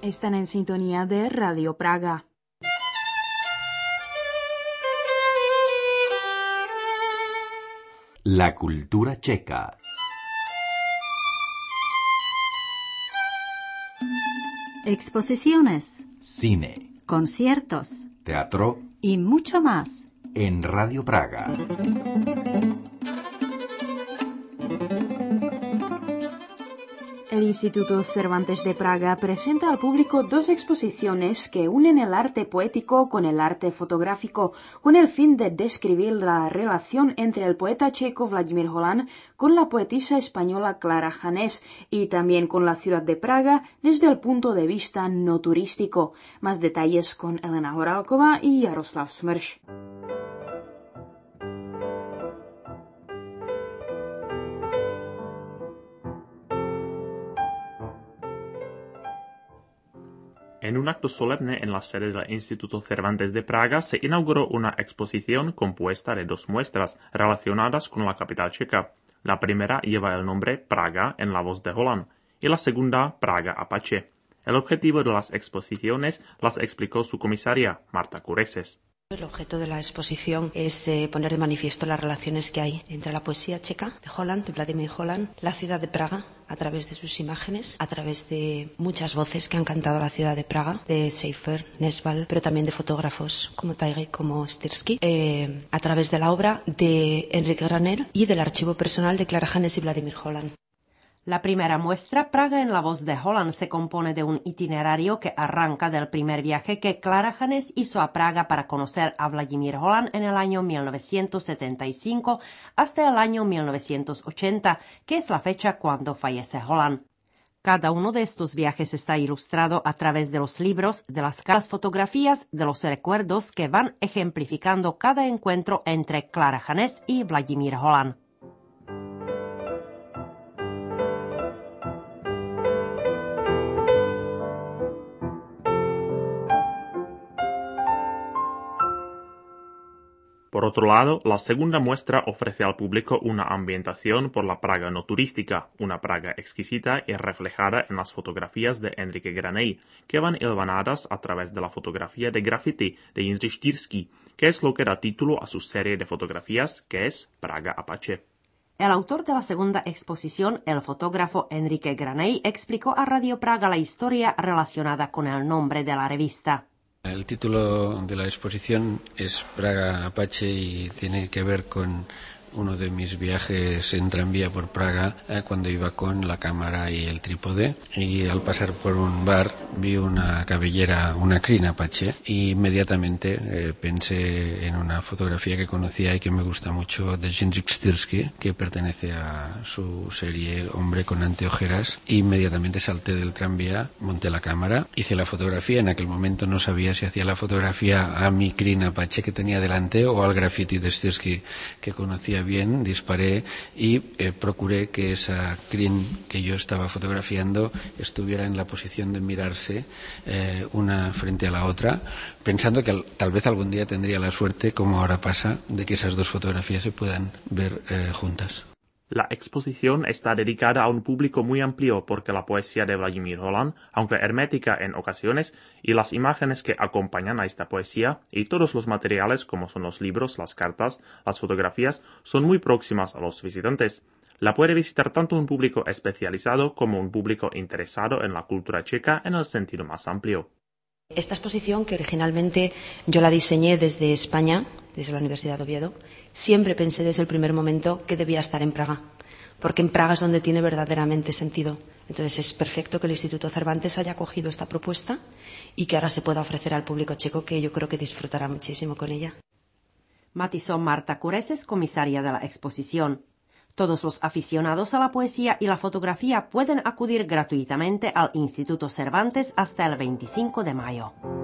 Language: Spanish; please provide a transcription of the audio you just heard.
Están en sintonía de Radio Praga. La cultura checa. Exposiciones, Cine, conciertos teatro y mucho más. en Radio Praga. El Instituto Cervantes de Praga presenta al público dos exposiciones que unen el arte poético con el arte fotográfico, con el fin de describir la relación entre el poeta checo Vladimír Holan con la poetisa española Clara Janés y también con la ciudad de Praga desde el punto de vista no turístico. Más detalles con Elena Horálková y Jaroslav Smrš. En un acto solemne en la sede del Instituto Cervantes de Praga se inauguró una exposición compuesta de dos muestras relacionadas con la capital checa. La primera lleva el nombre Praga en la voz de Holan y la segunda Praga Apache. El objetivo de las exposiciones las explicó su comisaria, Marta Kureses. El objeto de la exposición es poner de manifiesto las relaciones que hay entre la poesía checa de Holland, de Vladimír Holan, la ciudad de Praga, a través de sus imágenes, a través de muchas voces que han cantado la ciudad de Praga, de Seifer, Nesval, pero también de fotógrafos como Taige, como Stirsky, a través de la obra de Enrique Graner y del archivo personal de Clara Janés y Vladimír Holan. La primera muestra, Praga en la voz de Holan, se compone de un itinerario que arranca del primer viaje que Clara Janés hizo a Praga para conocer a Vladimír Holan en el año 1975 hasta el año 1980, que es la fecha cuando fallece Holan. Cada uno de estos viajes está ilustrado a través de los libros, de las fotografías, de los recuerdos que van ejemplificando cada encuentro entre Clara Janés y Vladimír Holan. Por otro lado, la segunda muestra ofrece al público una ambientación por la Praga no turística, una Praga exquisita y reflejada en las fotografías de Enrique Graney, que van hilvanadas a través de la fotografía de graffiti de Jindřich Štýrský, que es lo que da título a su serie de fotografías, que es Praga Apache. El autor de la segunda exposición, el fotógrafo Enrique Graney, explicó a Radio Praga la historia relacionada con el nombre de la revista. El título de la exposición es Praga Apache y tiene que ver con uno de mis viajes en tranvía por Praga cuando iba con la cámara y el trípode, y al pasar por un bar vi una cabellera, una crin Apache, y inmediatamente pensé en una fotografía que conocía y que me gusta mucho de Jindřich Štýrský, que pertenece a su serie Hombre con anteojeras, y inmediatamente salté del tranvía, monté la cámara, hice la fotografía. En aquel momento no sabía si hacía la fotografía a mi crin Apache que tenía delante o al graffiti de Štýrský que conocía bien. Disparé y procuré que esa crin que yo estaba fotografiando estuviera en la posición de mirarse una frente a la otra, pensando que tal vez algún día tendría la suerte, como ahora pasa, de que esas dos fotografías se puedan ver juntas. La exposición está dedicada a un público muy amplio porque la poesía de Vladimír Holan, aunque hermética en ocasiones, y las imágenes que acompañan a esta poesía, y todos los materiales como son los libros, las cartas, las fotografías, son muy próximas a los visitantes. La puede visitar tanto un público especializado como un público interesado en la cultura checa en el sentido más amplio. Esta exposición, que originalmente yo la diseñé desde España, desde la Universidad de Oviedo, siempre pensé desde el primer momento que debía estar en Praga, porque en Praga es donde tiene verdaderamente sentido. Entonces es perfecto que el Instituto Cervantes haya cogido esta propuesta y que ahora se pueda ofrecer al público checo, que yo creo que disfrutará muchísimo con ella. Matizó Marta Kureses, comisaria de la exposición. Todos los aficionados a la poesía y la fotografía pueden acudir gratuitamente al Instituto Cervantes hasta el 25 de mayo.